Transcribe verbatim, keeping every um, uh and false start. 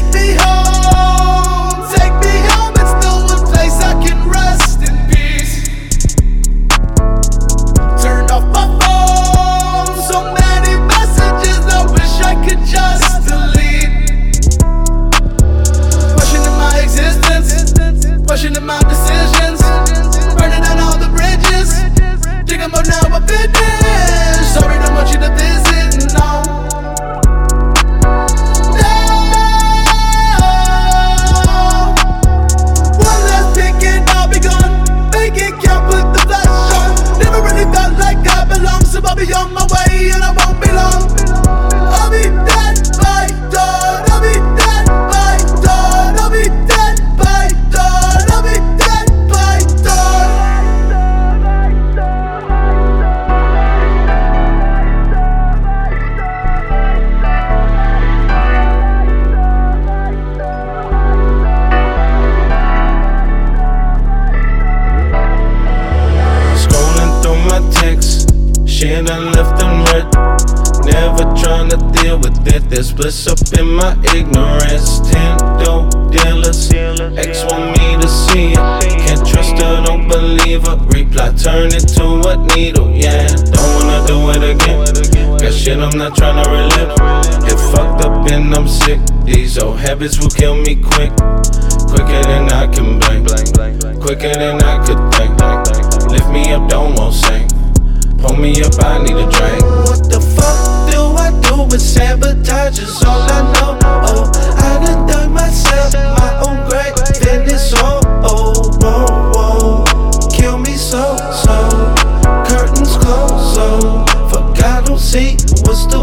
me home, take me home. It's the one place I can rest in peace. Turned off my phone, so many messages I wish I could just delete. Questioning my existence, questioning my decisions, burning down all the bridges. Think about now I finished. Sorry, don't want you to visit, no. No. One last pick and I'll be gone. Make it count, put the flash on. Never really felt like I belong, so I'll be on my way and I won't be long. I'll be dead by dawn. I'll be dead by dawn. I'll be dead by dawn. I'll be dead by dawn. Scrolling through my texts, shit I left them read. Never trying to deal with it, there's bliss up in my ignorance. Ten dope dealers, ex want me to see it. Can't trust her, don't believe her. Reply, turn it to a needle, yeah. Don't wanna do it again. Got shit I'm not trying to relive. Get fucked up and I'm sick. These old habits will kill me quick. Quicker than I can blink, quicker than I could think. Lift me up, don't want sink. Pull me up, I need a drink. What the fuck do I do with sabotage is all I know. Oh, I done dug myself my own grave, then it's all oh, whoa, whoa. Kill me so, so. Curtains closed, so. Fuck, I don't see what's the